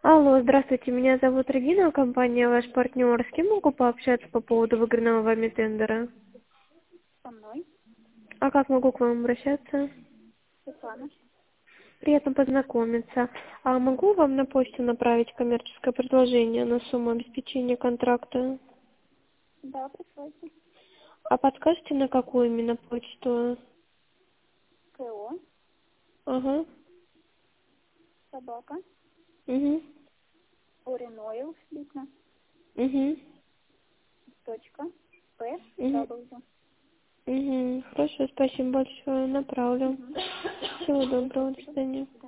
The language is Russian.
Алло, здравствуйте, меня зовут Регина, компания «Ваш партнер». С кем могу пообщаться по поводу выигранного вами тендера? Со мной, А как могу к вам обращаться? Светлана. Приятно познакомиться. А могу вам на почту направить коммерческое предложение на сумму обеспечения контракта? Да, присылайте. А подскажете, на какую именно почту? КО, Ага. собака, Угу. Оринойл, слитно, Угу. точка, П, Угу. W. Угу. Хорошо, спасибо большое. Направлю. Мгм. Всего доброго. До Спасибо. свидания.